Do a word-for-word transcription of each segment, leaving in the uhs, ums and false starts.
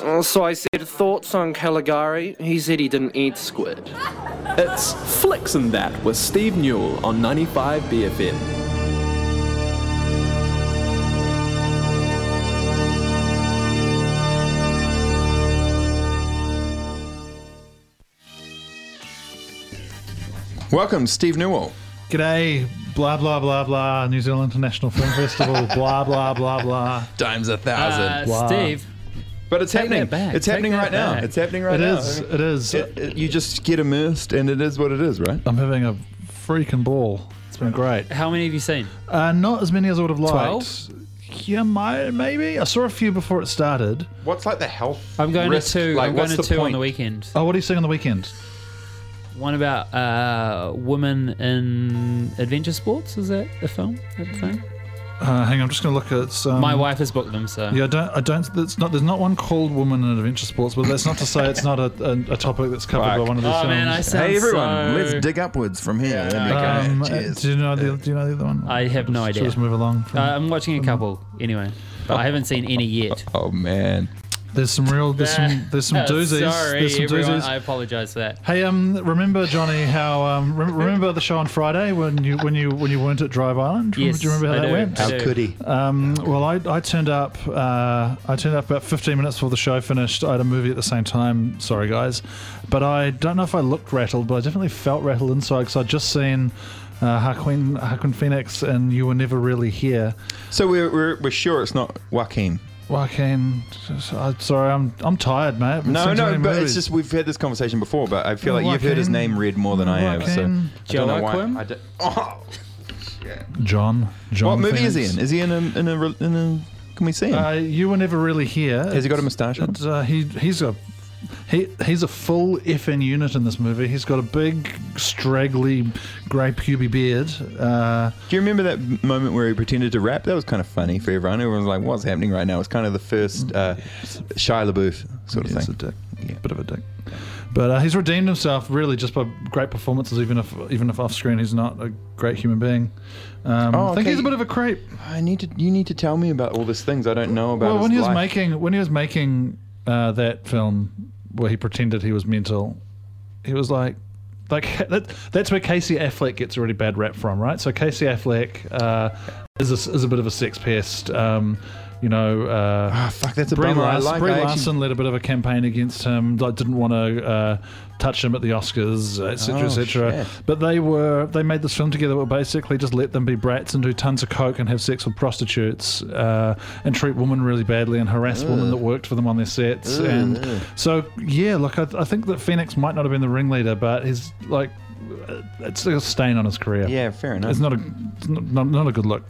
Uh, so I said, thoughts on Caligari? He said he didn't eat squid. It's Flicks and That with Steve Newell on ninety-five B F M. Welcome, Steve Newell. G'day, blah, blah, blah, blah, New Zealand International Film Festival, blah, blah, blah, blah. Times a thousand. Uh, Wow. Steve, but it's take happening. that back. It's Take happening that right now. back. It's happening right It now. is, it is. It- it- you just get immersed, and it is what it is, right? I'm having a freaking ball. It's been great. how many have you seen? Uh, not as many as I would have liked. Twelve? Yeah, my, maybe. I saw a few before it started. What's like the health? I'm going risk? to two. Like, I'm going what's to the two point? on the weekend. Oh, what are you seeing on the weekend? One about uh, women in adventure sports. Is that a film? That thing? Uh, hang on, I'm just going to look at. Um, My wife has booked them, so Yeah, I don't. I don't. There's not. There's not one called "Woman in Adventure Sports," but that's not to say it's not a, a, a topic that's covered by Fuck. one of these Oh films. man, I sound Hey everyone, so... let's dig upwards from here. That'd be Um, great. Cheers. do you know the? Do you know the other one? I have no Should idea. Just move along. From, Uh, I'm watching a couple anyway, but I haven't seen any yet. Oh man. there's some real. There's some. There's some doozies. Sorry, there's some everyone. doozies. I apologise for that. Hey, um, remember Johnny? How um, re- remember the show on Friday when you when you when you weren't at Drive Island? Do you Yes, remember how I that do. went? I How do. could he? Um, well, I, I turned up. Uh, I turned up about fifteen minutes before the show finished. I had a movie at the same time. Sorry, guys, but I don't know if I looked rattled, but I definitely felt rattled inside because I'd just seen uh, Joaquin Joaquin Phoenix and You Were Never Really Here. So we're, we're we're sure it's not Joaquin. Joaquin, uh, sorry, I'm I'm tired, mate. I've been No, seeing too no, many but movies. it's just we've had this conversation before. But I feel Oh, like you've heard his Joaquin. name read more than I have. So Joaquin. I don't know why. Joaquin? I don't, oh, John. John. what movie is Phoenix. he in? Is he in a in a, in a can we see him? Uh, you Were Never Really Here. Has he got a moustache on? It's, uh, he he's a he he's a full effing unit in this movie. He's got a big, straggly, grey puby beard. Uh, Do you remember that m- moment where he pretended to rap? That was kind of funny for everyone. Everyone was like, "What's happening right now?" It's kind of the first uh, Shia LaBeouf sort of yeah, thing. it's a dick, Yeah. bit of a dick. But uh, he's redeemed himself really just by great performances, even if even if off screen he's not a great human being. Um, Oh, I think okay. he's a bit of a creep. I need to. You need to tell me about all these things I don't know about. Well, his when he was life. making when he was making uh, that film where he pretended he was mental, he was like, like that, that's where Casey Affleck gets a really bad rap from, right? So Casey Affleck uh, is a, is a bit of a sex pest. Um, you know, uh, Ah, fuck, that's a Brie, bummer. I Larson, like. Brie I actually- Larson led a bit of a campaign against him. Like, didn't want to uh, touch him at the Oscars, et cetera, Oh, et cetera. shit. But they were they made this film together where basically just let them be brats and do tons of coke and have sex with prostitutes uh, and treat women really badly and harass women that worked for them on their sets. And so, yeah, look, I, I think that Phoenix might not have been the ringleader, but he's like, uh, it's like a stain on his career. Yeah, fair enough. It's not a it's not, not, not a good look.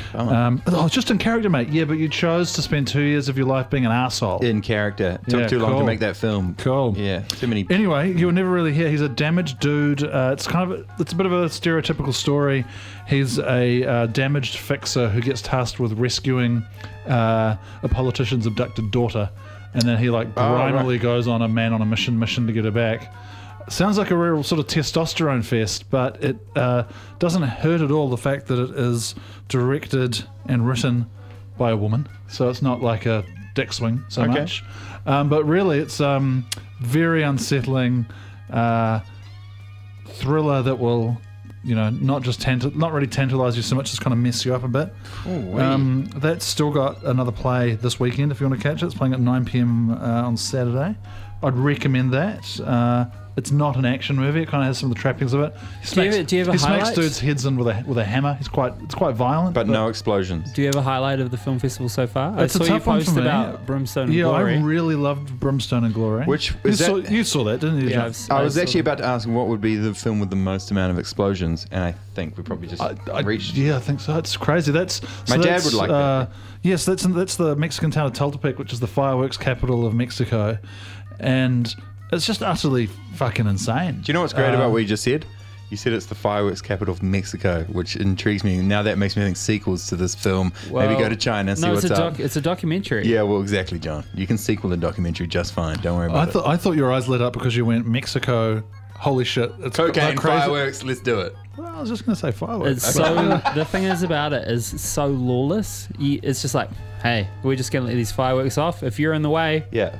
Um, oh, just in character, mate. Yeah, but you chose to spend two years of your life being an asshole. In character, took Yeah, too long to cool. make that film. Cool. Yeah, too many. Anyway, you were never really here. He's a damaged dude. Uh, it's kind of a, it's a bit of a stereotypical story. He's a uh, damaged fixer who gets tasked with rescuing uh, a politician's abducted daughter, and then he like Oh, right. grimily goes on a man on a mission mission to get her back. Sounds like a real sort of testosterone fest, but it uh, doesn't hurt at all the fact that it is directed and written by a woman. So it's not like a dick swing so Okay. much. Um, but really, it's um, very unsettling uh, thriller that will, you know, not just tant- not really tantalize you so much, just kind of mess you up a bit. Um, that's still got another play this weekend if you want to catch it. It's playing at nine p.m. Uh, on Saturday. I'd recommend that. Uh, it's not an action movie. It kind of has some of the trappings of it. He Do you smacks, have- do you have a he smacks highlight? dudes' heads in with a with a hammer. He's quite it's quite violent, But no explosions. Do you have a highlight of the film festival so far? It's I a saw you tough one for post me. about Brimstone and Yeah, Glory. I really loved Brimstone and Glory. Which- you is saw, that- you saw that, didn't you? Yeah, Jeff? I've- I was I actually saw- about to ask what would be the film with the most amount of explosions, and I think we probably just I, I, reached. yeah, I think so. It's crazy. That's My so dad that's, would like that. uh, Yes, that's that's the Mexican town of Tultepec, which is the fireworks capital of Mexico, and it's just utterly fucking insane. Do you know what's great Um, about what you just said? You said it's the fireworks capital of Mexico, which intrigues me. Now that makes me think sequels to this film. Maybe Well, go to China and see no, what's it's a up. doc, it's a documentary. Yeah, well, exactly, John. You can sequel the documentary just fine. Don't worry I about thought I thought your eyes lit up because you went Mexico. Holy shit! It's it. Cocaine, like crazy. fireworks, let's do it. Well, I was just gonna say fireworks. It's so the thing is about it is so lawless. You, it's just like, hey, we're just gonna let these fireworks off. If you're in the way, Yeah.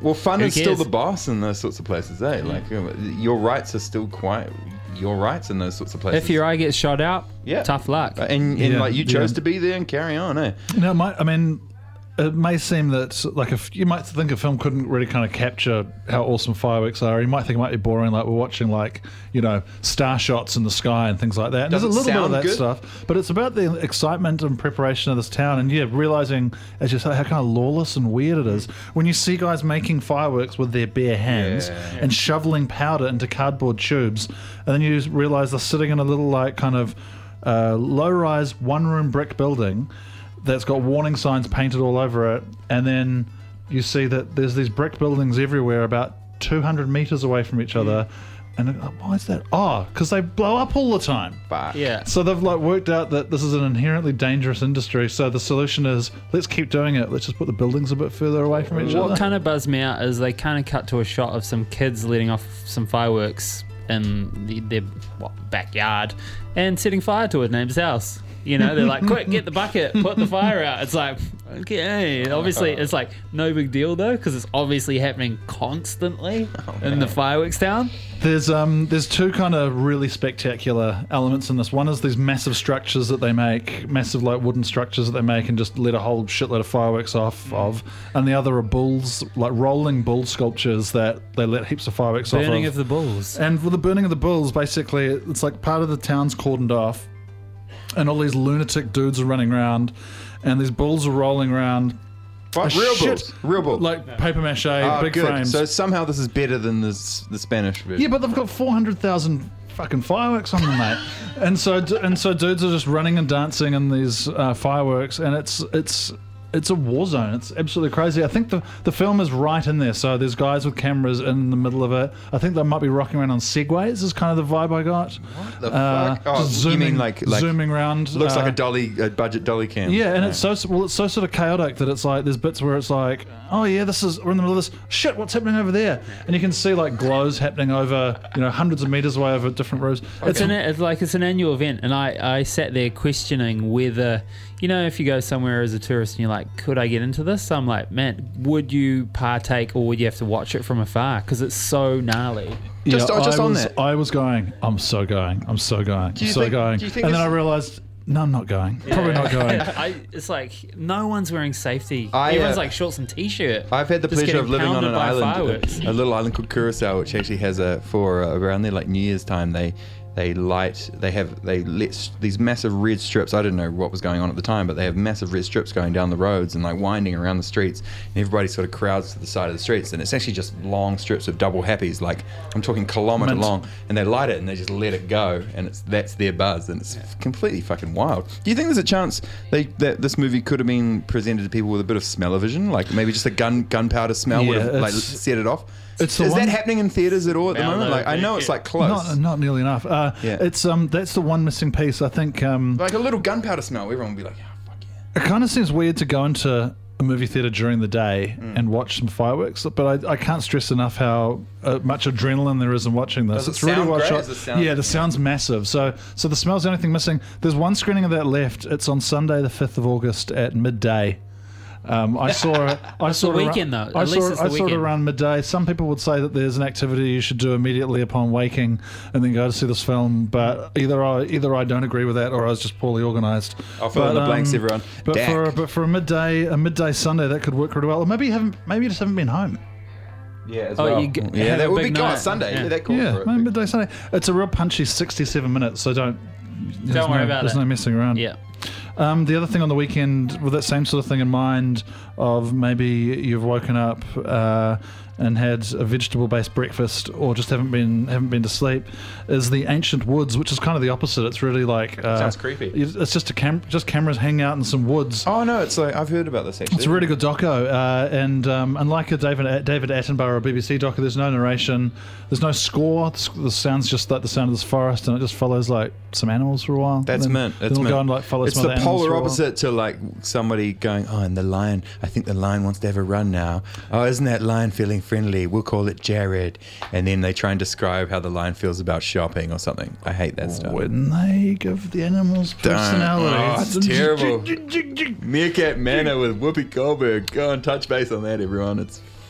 Well, fun Who is still cares? the boss in those sorts of places, eh? Like, uh, your rights are still quite your rights in those sorts of places. If your eye gets shot out, Yeah. tough luck. And, and Yeah, like, you chose yeah. to be there and carry on, eh? No, it might, I mean, it may seem that like if you might think a film couldn't really kind of capture how awesome fireworks are. You might think it might be boring, like we're watching like you know star shots in the sky and things like that. And Does there's a it little bit of sound that good? stuff, but it's about the excitement and preparation of this town, and yeah, realizing as you say how kind of lawless and weird it is when you see guys making fireworks with their bare hands Yeah. and shoveling powder into cardboard tubes, and then you realize they're sitting in a little like kind of uh, low-rise one-room brick building that's got warning signs painted all over it, and then you see that there's these brick buildings everywhere about two hundred meters away from each other, and uh, why is that? Oh, because they blow up all the time. Fuck. Yeah. So they've like worked out that this is an inherently dangerous industry, so the solution is let's keep doing it, let's just put the buildings a bit further away from each What other. kind of buzzed me out is they kind of cut to a shot of some kids letting off some fireworks in the, their what, backyard and setting fire to a neighbor's house. You know, they're like, quick, get the bucket, put the fire out. It's like, okay. Obviously, it's like, no big deal, though, because it's obviously happening constantly in the fireworks town. There's um there's two kind of really spectacular elements in this. One is these massive structures that they make, massive like wooden structures that they make and just let a whole shitload of fireworks off of. And the other are bulls, like rolling bull sculptures that they let heaps of fireworks Burning off of the bulls. And with the burning of the bulls, basically, it's like part of the town's cordoned off, and all these lunatic dudes are running around, and these bulls are rolling around. What? A Real shit- bulls. Real bulls. Like paper mache, Ah, big good. frames. So somehow this is better than this, the Spanish version. Yeah, but they've got four hundred thousand fucking fireworks on them, mate. And so and so dudes are just running and dancing in these uh, fireworks, and it's it's it's a war zone. It's absolutely crazy. I think the the film is right in there. So there's guys with cameras in the middle of it. I think they might be rocking around on segways. Is kind of the vibe I got. What the Uh, fuck? Oh, just you zooming, mean like, like zooming around. looks uh, like a dolly, a budget dolly cam. Yeah, and it's so well, it's so sort of chaotic that it's like there's bits where it's like, oh yeah, this is we're in the middle of this shit. What's happening over there? And you can see like glows happening over you know hundreds of meters away over different roofs. It's an it's like it's an annual event, and I, I sat there questioning whether, you know, if you go somewhere as a tourist and you're like, could I get into this? I'm like, man, would you partake or would you have to watch it from afar? Because it's so gnarly. Just- yeah, oh, just I on was, that. I was going. I'm so going. I'm so going. Do you so think- going. do you think and then I it's- realized, no, I'm not going. Probably not going. I, it's like no one's wearing safety. I, uh, Everyone's like shorts and t-shirt. I've had the Just pleasure getting of living on pounded an by island, fireworks. a, a little island called Curacao, which actually has a for uh, around there like New Year's time. They they light, they have they let s- these massive red strips. I didn't know what was going on at the time, but they have massive red strips going down the roads and like winding around the streets, and everybody sort of crowds to the side of the streets, and it's actually just long strips of double happies, like I'm talking kilometre Mint. long, and they light it and they just let it go, and it's that's their buzz, and it's completely fucking wild. Do you think there's a chance they that this movie could have been presented to people with a bit of smell-o-vision, like maybe just a gun gunpowder smell would Yeah, have like it's- set it off? It's the Is one- that happening in theaters at all at the Well, moment? no, Like I know it's like close, Not, not nearly enough. Uh, Yeah. It's um that's the one missing piece. I think um like a little gunpowder smell. Everyone would be like, "Oh fuck yeah!" it kind of seems weird to go into a movie theater during the day Mm. and watch some fireworks, but I, I can't stress enough how uh, much adrenaline there is in watching this. Does it it's really sound well great? shot. Does it sound- yeah, the sound's massive. So, so the smell's the only thing missing. There's one screening of that left. It's on Sunday, the fifth of August at midday. Um, I saw it. I It's saw the it weekend, around, though. I At saw least it, it's I the saw it weekend. around midday. Some people would say that there's an activity you should do immediately upon waking, and then go to see this film. But either I either I don't agree with that, or I was just poorly organised. I'll fill in But, the blanks, um, everyone. But Dak. for but for a midday a midday Sunday, that could work really well. Or maybe you haven't. Maybe you just haven't been home. Yeah, as Oh, well. you g- yeah, have that a would be big good. night. Sunday. Yeah, Yeah. that cool. Yeah, for it. maybe midday Sunday. It's a real punchy sixty-seven minutes, so don't. There's Don't worry no, about There's it. no messing around. Yeah. Um, the other thing on the weekend, with that same sort of thing in mind, of maybe you've woken up uh, and had a vegetable-based breakfast, or just haven't been haven't been to sleep, is the Ancient Woods, which is kind of the opposite. It's really like uh, Sounds creepy. It's just a cam- just cameras hanging out in some woods. Oh no, it's like I've heard about this actually. It's a really good doco, uh, and um, unlike a David David Attenborough B B C doco, there's no narration, there's no score. The, the sound's just like the sound of this forest, and it just follows like some animals for a while. That's then, mint. Then That's we'll mint. go and like follow it's some the other animals for polar a while. opposite to like somebody going, oh, and the lion. I think the lion wants to have a run now. Oh, isn't that lion feeling friendly? We'll call it Jared. And then they try and describe how the lion feels about shopping or something. I hate that stuff. When they give the animals Don't. personalities. Oh, it's terrible. Meerkat Manor with Whoopi Goldberg. Go and touch base on that, everyone. It's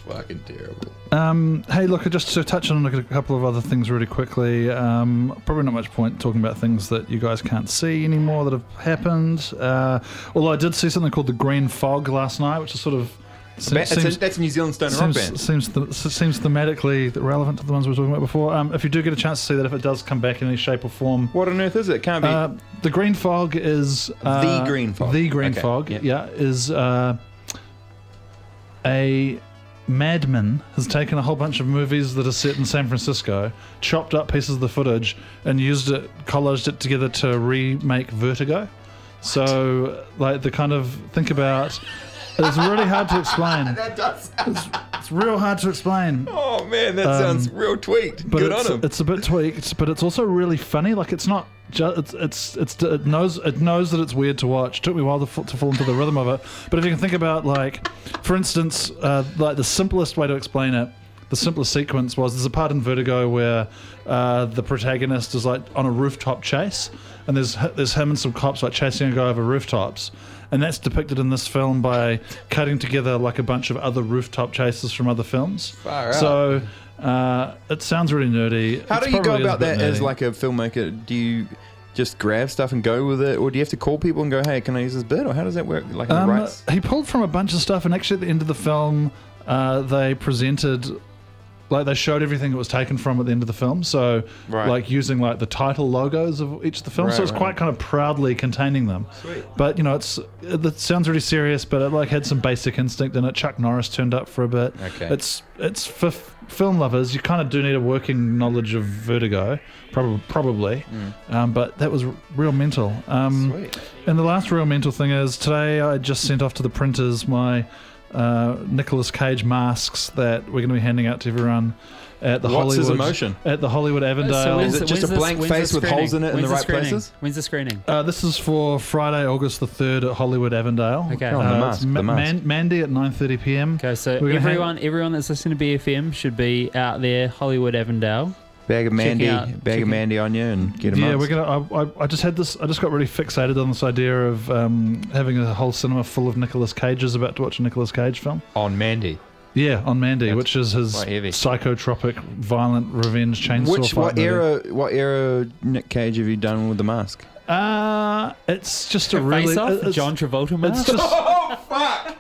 fucking terrible. Um, hey, look, just to touch on a couple of other things really quickly. Um, probably not much point talking about things that you guys can't see anymore that have happened. Uh, although I did see something called the Green Fog last night, which is sort of Ba- that's, a, that's a New Zealand stoner rock seems, band. seems, th- seems thematically relevant to the ones we were talking about before. Um, if you do get a chance to see that, if it does come back in any shape or form, What on earth is it? Can't be. uh, the Green Fog is uh, The Green Fog. The Green Okay, Fog, yep. yeah, is uh, a madman has taken a whole bunch of movies that are set in San Francisco, chopped up pieces of the footage, and used it, collaged it together to remake Vertigo. So, like, the kind of think about. It's really hard to explain. that does. It's, it's real hard to explain. Oh man, that Um, sounds real tweaked. But Good it's, on him. it's a bit tweaked, but it's also really funny. Like it's not just it's it's it's it knows it knows that it's weird to watch. It took me a while to, f- to fall into the rhythm of it. But if you can think about like, for instance, uh, like the simplest way to explain it, the simplest sequence was there's a part in Vertigo where uh, the protagonist is like on a rooftop chase, and there's there's him and some cops like chasing a guy over rooftops. And that's depicted in this film by cutting together like a bunch of other rooftop chases from other films. Far out. So uh, it sounds really nerdy. How It's do you go probably is a about bit that as nerdy. like a filmmaker? Do you just grab stuff and go with it, or do you have to call people and go, "Hey, can I use this bit?" Or how does that work? Like in the Um, rights? he pulled from a bunch of stuff, and actually at the end of the film, uh, they presented, like they showed everything that was taken from at the end of the film. So, Right. like using like the title logos of each of the films. Right, so it's right. quite kind of proudly containing them. Sweet. But you know, it's it, it sounds really serious, but it like had some Basic Instinct in it. Chuck Norris turned up for a bit. Okay. It's it's for f- film lovers. You kind of do need a working knowledge of Vertigo, probably probably. Um, but that was r- real mental. Um, Sweet. and the last real mental thing is today I just sent off to the printers my uh, Nicolas Cage masks that we're going to be handing out to everyone at the What's Hollywood his emotion? at the Hollywood Avondale. when's Is the- it just when's a the- blank when's the face with screening? holes in it in When's the right screening? places? When's the screening? Uh, this is for Friday, August the third at Hollywood Avondale. Okay. Oh, the Uh, mask, it's Ma- the mask. Man- Mandy at nine thirty p.m. Okay, so We're gonna hang- everyone, everyone that's listening to B F M should be out there, Hollywood Avondale. Bag of Mandy, out- bag check of it- Mandy on you, and get him. Yeah, we're gonna. I, I, I just had this. I just got really fixated on this idea of um, having a whole cinema full of Nicolas Cages about to watch a Nicolas Cage film. on Mandy. Yeah, on Mandy, That's which is his quite heavy. psychotropic, violent revenge chainsaw Which fight what movie. era? What era Nick Cage have you done with the mask? Uh, it's just a Face really. off, it's, John Travolta It's mask. just. Oh fuck!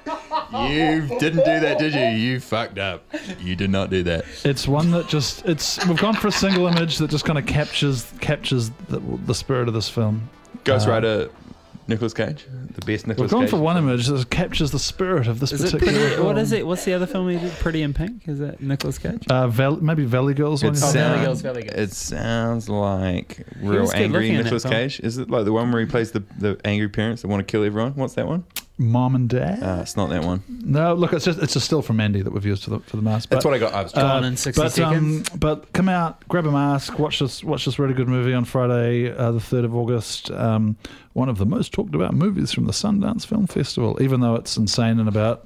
You didn't do that, did you? You fucked up. You did not do that. It's one that just. It's. We've gone for a single image that just kind of captures captures the, the spirit of this film. Ghost Uh, Rider, Nicolas Cage, the best We've Nicolas gone Cage. for one image that captures the spirit of this Is it particular pretty? film. What is it? What's the other film he did? Pretty in Pink? Is that Nicolas Cage? Uh, Val- maybe Valley Girls. one It, of Oh, them. Valley sound- Girls, Valley Girls. it sounds like real was good angry looking in that Nicolas film. Cage. Is it like the one where he plays the, the angry parents that want to kill everyone? What's that one? Mom and Dad. Uh, it's not that one. No, look, it's just it's a still from Mandy that we've used for the for the mask. That's but, what I got. I was Gone in sixty but, seconds. Um, but come out, grab a mask, watch this watch this really good movie on Friday, uh, the third of August. Um, one of the most talked about movies from the Sundance Film Festival, even though it's insane and about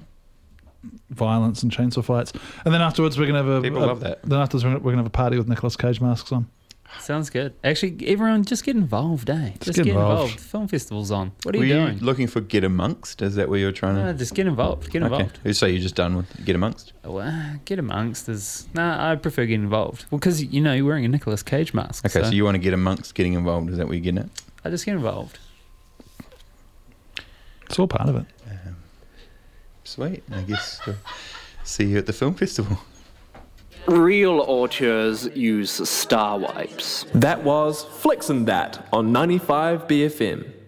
violence and chainsaw fights. And then afterwards, we're gonna have a People a- love that. Then afterwards, we're gonna, we're gonna have a party with Nicolas Cage masks on. Sounds good. Actually, everyone just get involved, eh? Just, get get involved. involved. Film festival's on. What are Were you you doing? looking for Get Amongst? Is that where you were trying to? No, just get involved. Get involved. Okay. So you're just done with Get Amongst? Well, get amongst is. Nah, I prefer getting involved. Well, because you know you're wearing a Nicolas Cage mask. Okay, so, you want to get amongst getting involved? Is that what you're getting at? I just get involved. It's all part of it. Sweet. I guess uh, see you at the film festival. Real auteurs use star wipes. That was Flicks and That on ninety-five B F M.